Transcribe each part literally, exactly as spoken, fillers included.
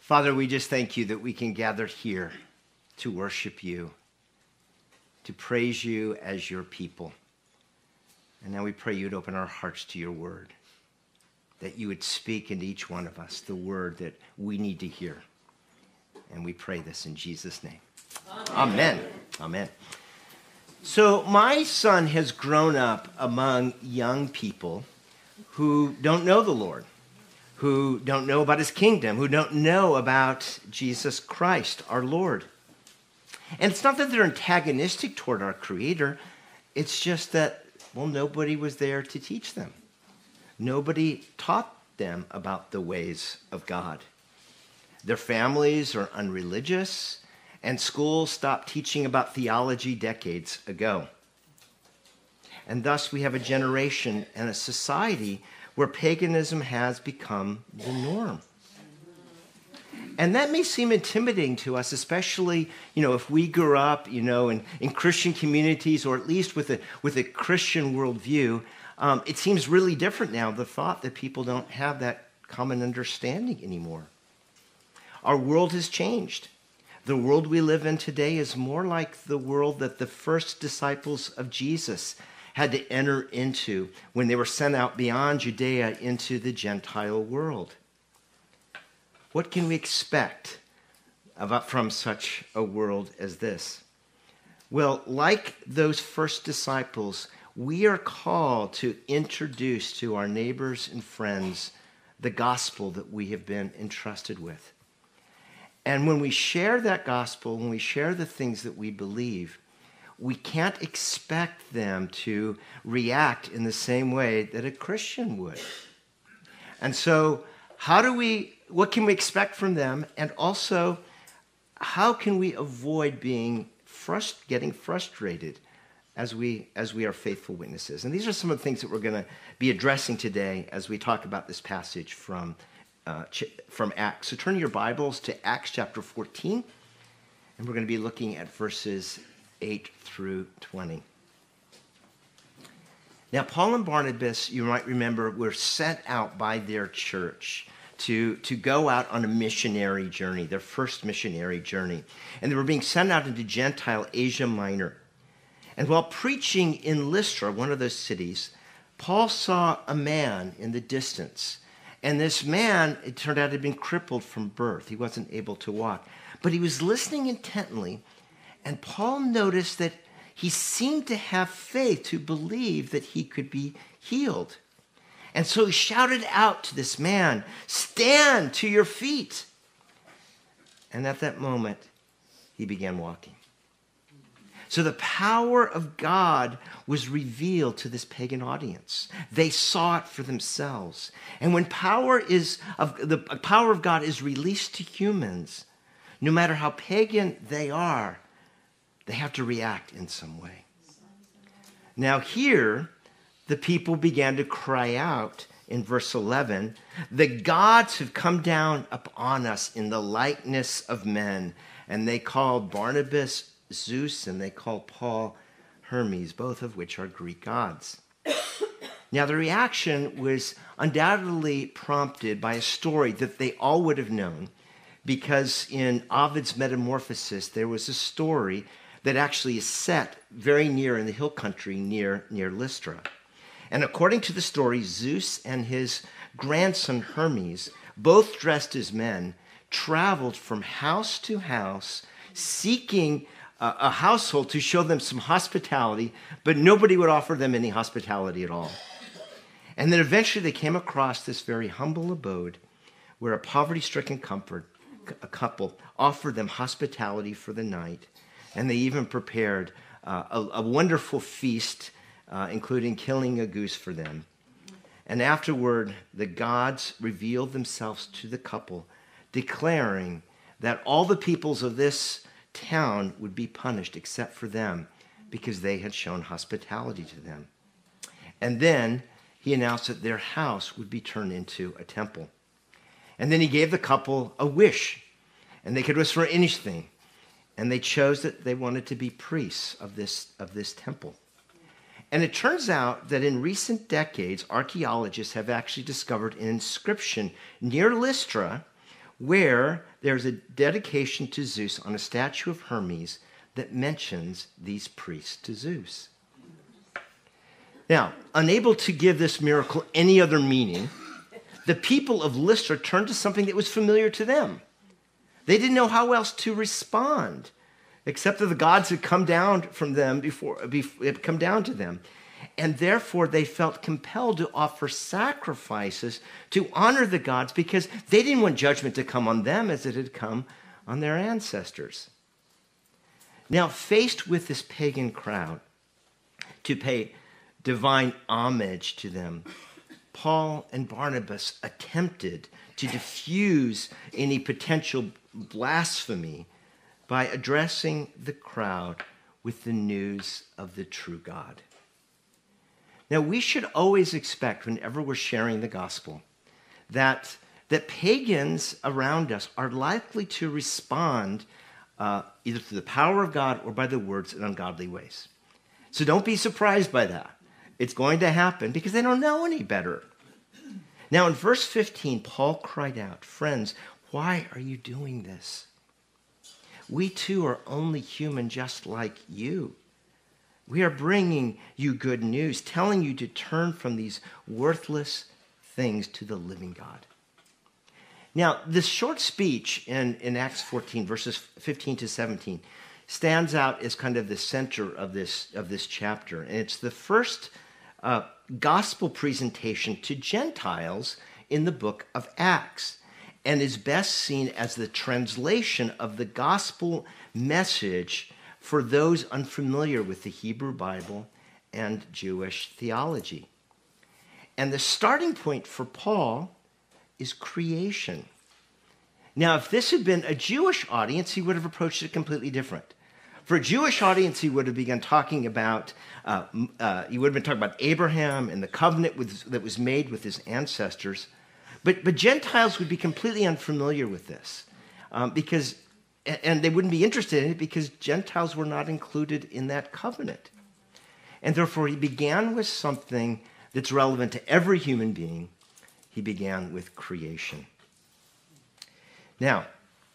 Father, we just thank you that we can gather here to worship you, to praise you as your people. And now we pray you'd open our hearts to your word, that you would speak into each one of us the word that we need to hear. And we pray this in Jesus' name. Amen. Amen. Amen. So my son has grown up among young people who don't know the Lord, who don't know about his kingdom, who don't know about Jesus Christ, our Lord. And it's not that they're antagonistic toward our Creator. It's just that, well, nobody was there to teach them. Nobody taught them about the ways of God. Their families are unreligious, and schools stopped teaching about theology decades ago. And thus we have a generation and a society where paganism has become the norm. And that may seem intimidating to us, especially, you know, if we grew up, you know, in, in Christian communities, or at least with a, with a Christian worldview. Um, it seems really different now, the thought that people don't have that common understanding anymore. Our world has changed. The world we live in today is more like the world that the first disciples of Jesus had to enter into when they were sent out beyond Judea into the Gentile world. What can we expect about, from such a world as this? Well, like those first disciples, we are called to introduce to our neighbors and friends the gospel that we have been entrusted with. And when we share that gospel, when we share the things that we believe, we can't expect them to react in the same way that a Christian would. And so, how do we, what can we expect from them? And also, how can we avoid being frust- getting frustrated as we, as we are faithful witnesses? And these are some of the things that we're going to be addressing today as we talk about this passage from, uh, from Acts. So turn your Bibles to Acts chapter fourteen, and we're going to be looking at verses eight through twenty. Now, Paul and Barnabas, you might remember, were sent out by their church to, to go out on a missionary journey, their first missionary journey. And they were being sent out into Gentile Asia Minor. And while preaching in Lystra, one of those cities, Paul saw a man in the distance. And this man, it turned out, had been crippled from birth. He wasn't able to walk. But he was listening intently. And Paul noticed that he seemed to have faith to believe that he could be healed. And so he shouted out to this man, "Stand to your feet." And at that moment, he began walking. So the power of God was revealed to this pagan audience. They saw it for themselves. And when power is of the power of God is released to humans, no matter how pagan they are, they have to react in some way. Now here, the people began to cry out in verse eleven, "The gods have come down upon us in the likeness of men." And they called Barnabas Zeus, and they called Paul Hermes, both of which are Greek gods. Now the reaction was undoubtedly prompted by a story that they all would have known, because in Ovid's Metamorphosis, there was a story that actually is set very near in the hill country near, near Lystra. And according to the story, Zeus and his grandson Hermes, both dressed as men, traveled from house to house seeking a, a household to show them some hospitality, but nobody would offer them any hospitality at all. And then eventually they came across this very humble abode where a poverty-stricken comfort, a couple offered them hospitality for the night. And they even prepared uh, a, a wonderful feast, uh, including killing a goose for them. And afterward, the gods revealed themselves to the couple, declaring that all the peoples of this town would be punished except for them, because they had shown hospitality to them. And then he announced that their house would be turned into a temple. And then he gave the couple a wish, and they could wish for anything. And they chose that they wanted to be priests of this, of this temple. And it turns out that in recent decades, archaeologists have actually discovered an inscription near Lystra where there's a dedication to Zeus on a statue of Hermes that mentions these priests to Zeus. Now, unable to give this miracle any other meaning, the people of Lystra turned to something that was familiar to them. They didn't know how else to respond, except that the gods had come down from them before, before had come down to them. And therefore, they felt compelled to offer sacrifices to honor the gods because they didn't want judgment to come on them as it had come on their ancestors. Now, faced with this pagan crowd to pay divine homage to them, Paul and Barnabas attempted to diffuse any potential blasphemy by addressing the crowd with the news of the true God. Now, we should always expect, whenever we're sharing the gospel, that, that pagans around us are likely to respond uh, either through the power of God or by the words in ungodly ways. So don't be surprised by that. It's going to happen because they don't know any better. Now, in verse fifteen, Paul cried out, "Friends, why are you doing this? We too are only human just like you. We are bringing you good news, telling you to turn from these worthless things to the living God." Now, this short speech in, in Acts fourteen, verses fifteen to seventeen, stands out as kind of the center of this, of this chapter. And it's the first uh, gospel presentation to Gentiles in the book of Acts, and is best seen as the translation of the gospel message for those unfamiliar with the Hebrew Bible and Jewish theology. And the starting point for Paul is creation. Now, if this had been a Jewish audience, he would have approached it completely different. For a Jewish audience, he would have begun talking about, uh, uh, he would have been talking about Abraham and the covenant with, that was made with his ancestors. But, but Gentiles would be completely unfamiliar with this um, because, and they wouldn't be interested in it because Gentiles were not included in that covenant. And therefore, he began with something that's relevant to every human being. He began with creation. Now,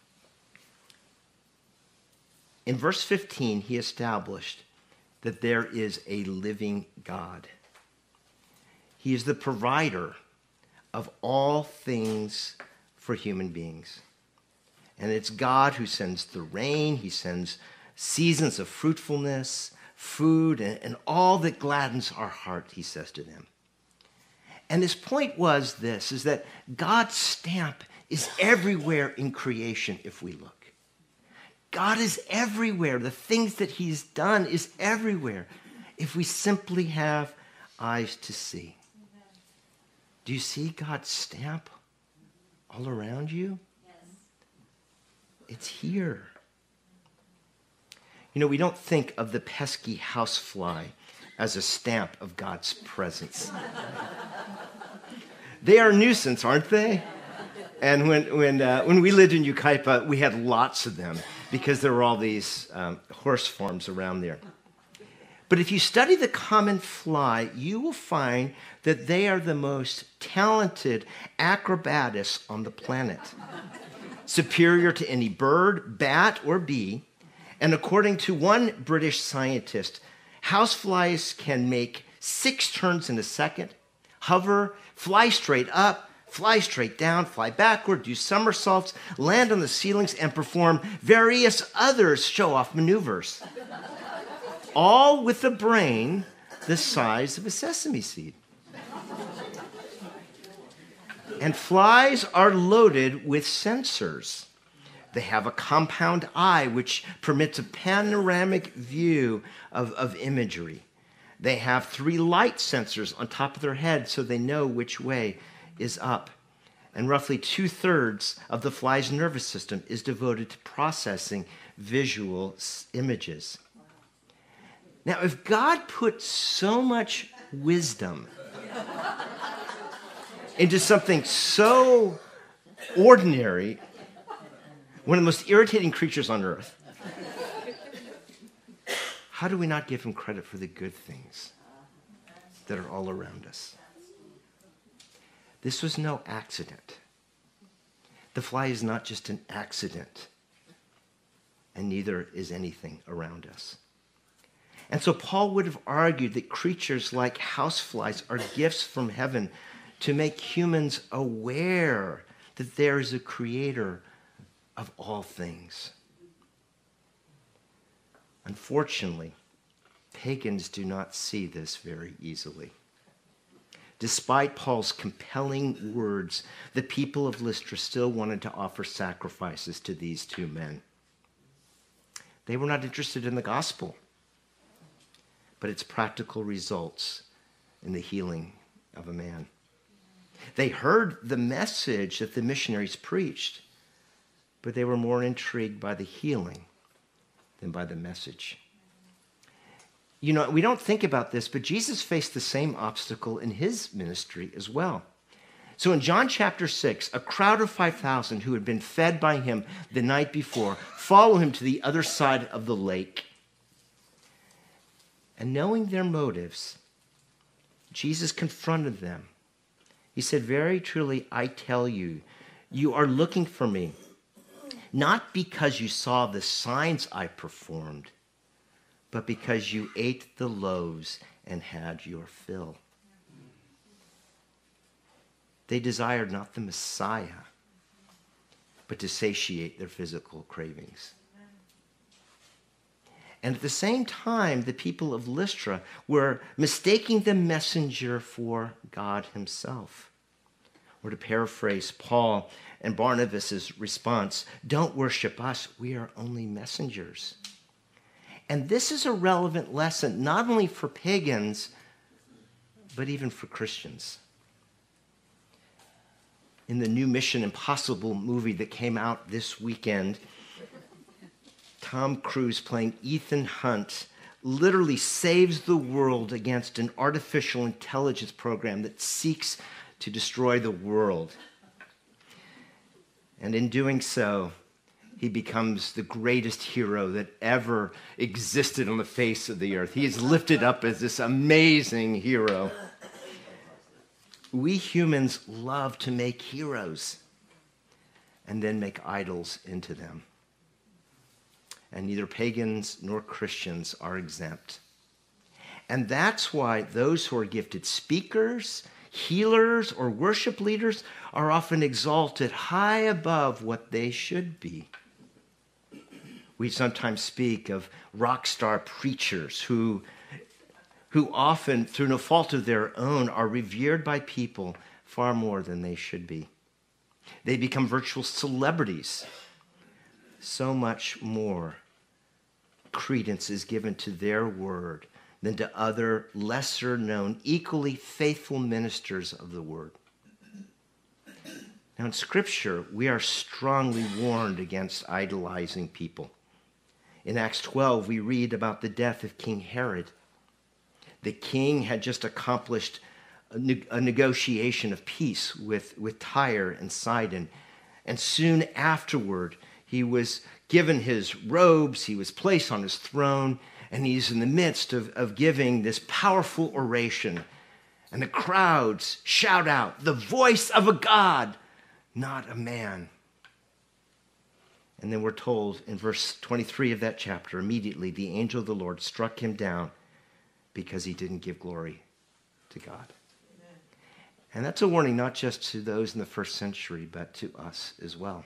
in verse fifteen, he established that there is a living God. He is the provider of all things for human beings. And it's God who sends the rain. He sends seasons of fruitfulness, food, and, and all that gladdens our heart, he says to them. And his point was this, is that God's stamp is everywhere in creation if we look. God is everywhere. The things that he's done is everywhere if we simply have eyes to see. Do you see God's stamp all around you? Yes. It's here. You know, we don't think of the pesky housefly as a stamp of God's presence. They are a nuisance, aren't they? And when when uh, when we lived in Yucaipa, we had lots of them because there were all these um, horse farms around there. But if you study the common fly, you will find that they are the most talented acrobatists on the planet, superior to any bird, bat, or bee. And according to one British scientist, houseflies can make six turns in a second, hover, fly straight up, fly straight down, fly backward, do somersaults, land on the ceilings, and perform various other show-off maneuvers. All with a brain the size of a sesame seed. And flies are loaded with sensors. They have a compound eye, which permits a panoramic view of, of imagery. They have three light sensors on top of their head so they know which way is up. And roughly two-thirds of the fly's nervous system is devoted to processing visual images. Now, if God put so much wisdom into something so ordinary, one of the most irritating creatures on earth, how do we not give him credit for the good things that are all around us? This was no accident. The fly is not just an accident, and neither is anything around us. And so Paul would have argued that creatures like houseflies are gifts from heaven to make humans aware that there is a creator of all things. Unfortunately, pagans do not see this very easily. Despite Paul's compelling words, the people of Lystra still wanted to offer sacrifices to these two men. They were not interested in the gospel, but its practical results in the healing of a man. They heard the message that the missionaries preached, but they were more intrigued by the healing than by the message. You know, we don't think about this, but Jesus faced the same obstacle in his ministry as well. So in John chapter six, a crowd of five thousand who had been fed by him the night before follow him to the other side of the lake. And knowing their motives, Jesus confronted them. He said, "Very truly, I tell you, you are looking for me, not because you saw the signs I performed, but because you ate the loaves and had your fill." They desired not the Messiah, but to satiate their physical cravings. And at the same time, the people of Lystra were mistaking the messenger for God himself. Or to paraphrase Paul and Barnabas' response, "Don't worship us, we are only messengers." And this is a relevant lesson, not only for pagans, but even for Christians. In the new Mission Impossible movie that came out this weekend, Tom Cruise playing Ethan Hunt literally saves the world against an artificial intelligence program that seeks to destroy the world. And in doing so, he becomes the greatest hero that ever existed on the face of the earth. He is lifted up as this amazing hero. We humans love to make heroes and then make idols into them. And neither pagans nor Christians are exempt. And that's why those who are gifted speakers, healers, or worship leaders are often exalted high above what they should be. We sometimes speak of rock star preachers who, who often, through no fault of their own, are revered by people far more than they should be. They become virtual celebrities. So much more credence is given to their word than to other lesser known, equally faithful ministers of the word. Now in Scripture, we are strongly warned against idolizing people. In Acts twelve, we read about the death of King Herod. The king had just accomplished a, ne- a negotiation of peace with, with Tyre and Sidon. And soon afterward, he was given his robes, he was placed on his throne, and he's in the midst of, of giving this powerful oration. And the crowds shout out, "The voice of a God, not a man." And then we're told in verse twenty-three of that chapter, immediately the angel of the Lord struck him down because he didn't give glory to God. Amen. And that's a warning not just to those in the first century, but to us as well.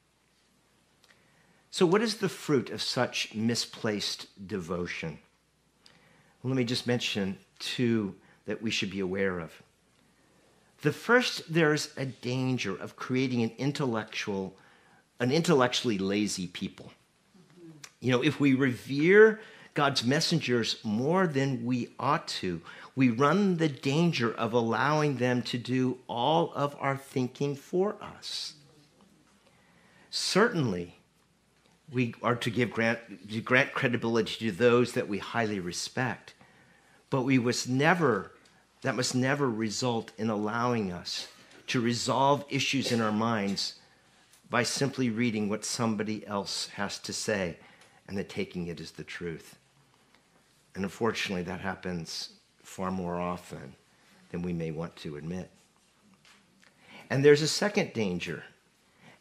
So what is the fruit of such misplaced devotion? Well, let me just mention two that we should be aware of. The first, there's a danger of creating an intellectual, an intellectually lazy people. Mm-hmm. You know, if we revere God's messengers more than we ought to, we run the danger of allowing them to do all of our thinking for us. Certainly, we are to give grant, to grant credibility to those that we highly respect, but we must never, that must never result in allowing us to resolve issues in our minds by simply reading what somebody else has to say and then taking it as the truth. And unfortunately, that happens far more often than we may want to admit. And there's a second danger,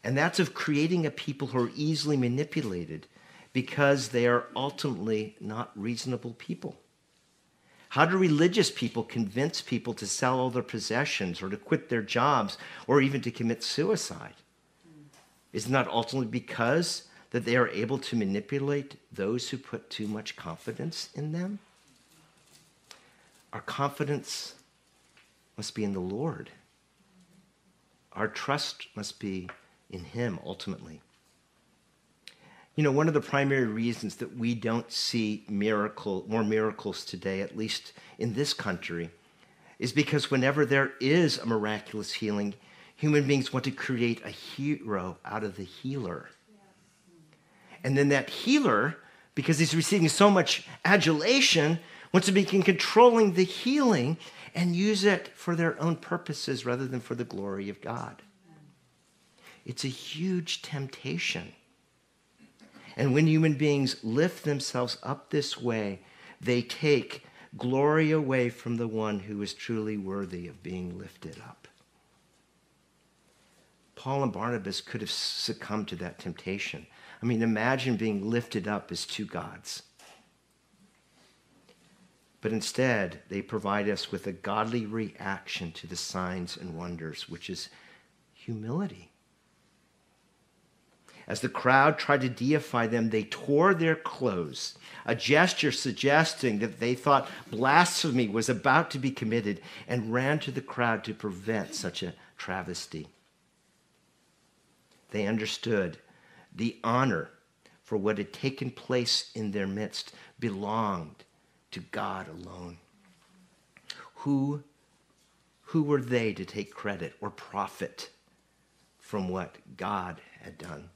And that's of creating a people who are easily manipulated because they are ultimately not reasonable people. How do religious people convince people to sell all their possessions or to quit their jobs or even to commit suicide? Isn't that ultimately because that they are able to manipulate those who put too much confidence in them? Our confidence must be in the Lord. Our trust must be in him ultimately. You know, one of the primary reasons that we don't see miracle, more miracles today, at least in this country, is because whenever there is a miraculous healing, human beings want to create a hero out of the healer. And then that healer, because he's receiving so much adulation, wants to begin controlling the healing and use it for their own purposes rather than for the glory of God. It's a huge temptation. And when human beings lift themselves up this way, they take glory away from the one who is truly worthy of being lifted up. Paul and Barnabas could have succumbed to that temptation. I mean, imagine being lifted up as two gods. But instead, they provide us with a godly reaction to the signs and wonders, which is humility. As the crowd tried to deify them, they tore their clothes, a gesture suggesting that they thought blasphemy was about to be committed, and ran to the crowd to prevent such a travesty. They understood the honor for what had taken place in their midst belonged to God alone. Who, who were they to take credit or profit from what God had done?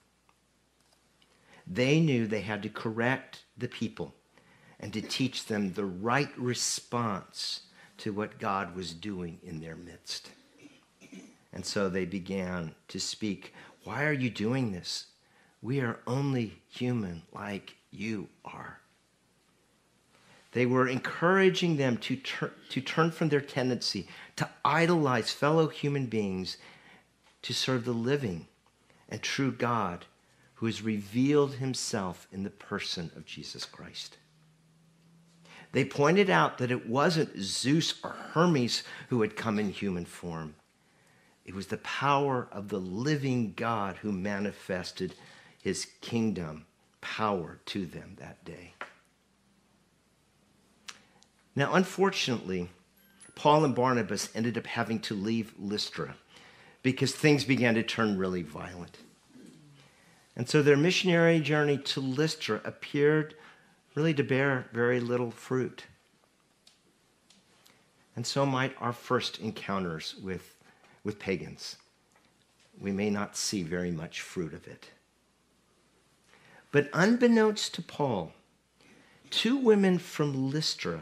They knew they had to correct the people and to teach them the right response to what God was doing in their midst. And so they began to speak, "Why are you doing this? We are only human like you are." They were encouraging them to, tur- to turn from their tendency to idolize fellow human beings to serve the living and true God who has revealed himself in the person of Jesus Christ. They pointed out that it wasn't Zeus or Hermes who had come in human form. It was the power of the living God who manifested his kingdom power to them that day. Now, unfortunately, Paul and Barnabas ended up having to leave Lystra because things began to turn really violent. And so their missionary journey to Lystra appeared really to bear very little fruit. And so might our first encounters with, with pagans. We may not see very much fruit of it. But unbeknownst to Paul, two women from Lystra,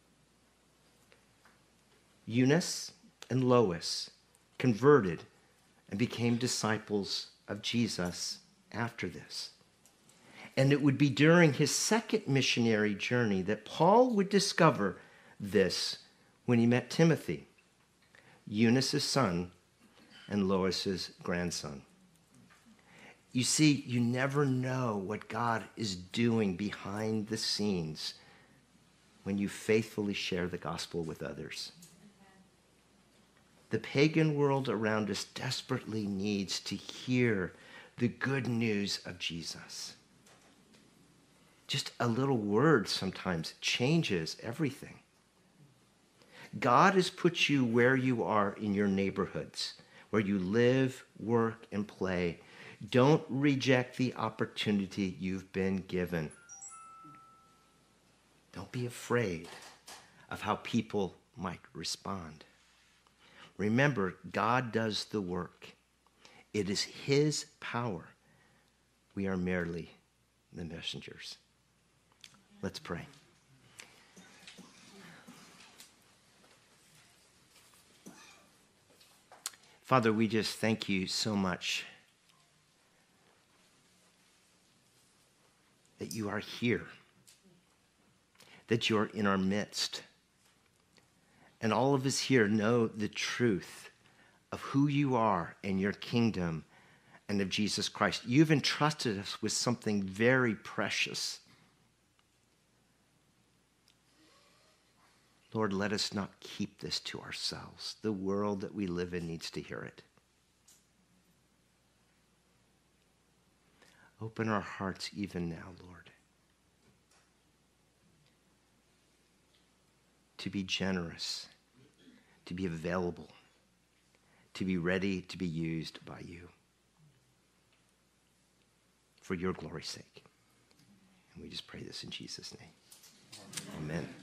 Eunice and Lois, converted and became disciples of Jesus after this. And it would be during his second missionary journey that Paul would discover this when he met Timothy, Eunice's son and Lois's grandson. You see, you never know what God is doing behind the scenes when you faithfully share the gospel with others. The pagan world around us desperately needs to hear the good news of Jesus. Just a little word sometimes changes everything. God has put you where you are in your neighborhoods, where you live, work, and play. Don't reject the opportunity you've been given. Don't be afraid of how people might respond. Remember, God does the work. It is his power. We are merely the messengers. Let's pray. Father, we just thank you so much that you are here, that you're in our midst. And all of us here know the truth of who you are and your kingdom and of Jesus Christ. You've entrusted us with something very precious. Lord, let us not keep this to ourselves. The world that we live in needs to hear it. Open our hearts even now, Lord, to be generous, to be available, to be ready to be used by you for your glory's sake. And we just pray this in Jesus' name. Amen.